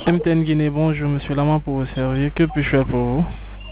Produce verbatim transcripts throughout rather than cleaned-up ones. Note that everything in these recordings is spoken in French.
M T N Guinée, bonjour, monsieur Lama pour vous servir. Que puis-je faire pour vous?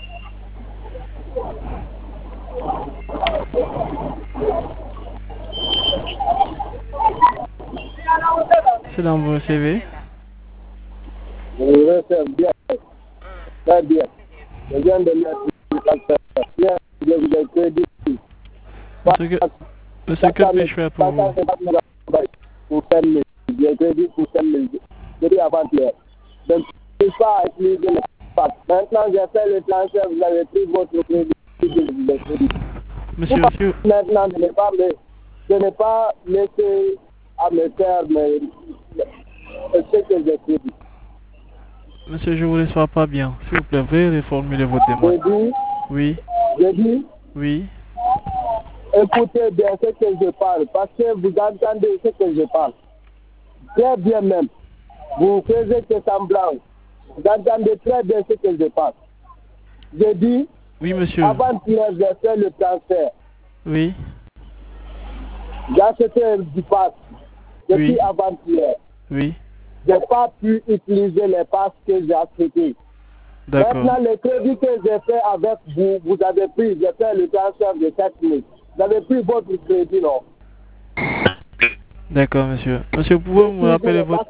C'est dans vos C V? Je voudrais faire bien. Très bien. Je viens de mettre bien. Je vous ai crédit. Monsieur, que, monsieur, que puis-je faire pour vous? Pour faire les. J'ai crédit pour faire les. J'ai dit avant-hier. Je ne peux pas utiliser le pack. Maintenant, j'ai fait le transfert. Vous avez pris votre crédit. Je vous ai crédit. Monsieur, monsieur. Maintenant, je n'ai pas, je n'ai pas laissé à me faire mais, ce que j'ai crédit. Monsieur, je vous laisse pas bien. S'il vous plaît, veuillez reformuler votre demande. J'ai dit, oui. J'ai dit, oui. Écoutez bien ce que je parle, parce que vous entendez ce que je parle. Très bien même. Vous faisiez que semblant. Vous entendez très bien ce que je parle. J'ai dit, oui, monsieur. Avant-hier, j'ai fait le transfert. Oui. J'ai acheté du pass. Depuis oui. avant-hier. Oui. Je n'ai pas pu utiliser les passes que j'ai achetés. D'accord. Maintenant, le crédit que j'ai fait avec vous, vous avez pris, j'ai fait le transfert de sept mille. Vous avez pris votre crédit, non? D'accord, monsieur. Monsieur, pouvez-vous me rappeler votre...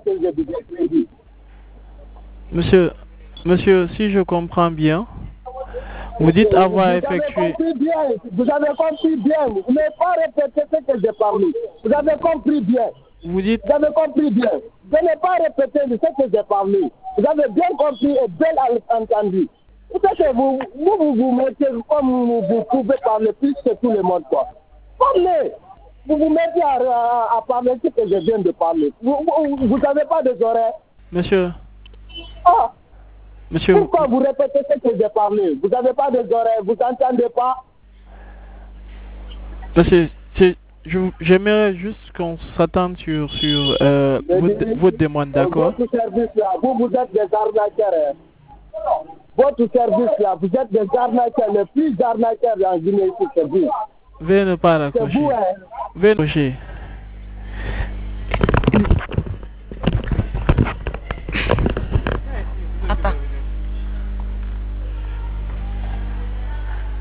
Monsieur, monsieur, si je comprends bien, vous dites avoir effectué... Vous avez compris bien, vous avez compris bien. Vous n'avez pas répété ce que j'ai parlé. Vous avez compris bien. Vous dites... Vous avez compris bien. Je n'ai pas répété ce que j'ai parlé. Vous avez bien compris et bien entendu. Vous savez que vous vous, vous, vous mettez comme vous, vous pouvez parler plus que tout le monde, quoi. Parlez. Vous vous mettez à, à, à parler ce que je viens de parler. Vous n'avez pas des oreilles. Monsieur. Ah. Monsieur. Pourquoi vous répétez ce que j'ai parlé? Vous n'avez pas des oreilles, vous n'entendez pas? Monsieur, j'aimerais juste qu'on s'attende sur, sur euh, votre, dit, votre demande, d'accord? Votre service là, vous, vous êtes des arnaqueurs. Hein? Votre service là, vous êtes des arnaqueurs, les plus arnaqueurs en Guinée, c'est vous. Veuillez ne pas raccrocher. C'est vous, hein? Veuillez raccrocher.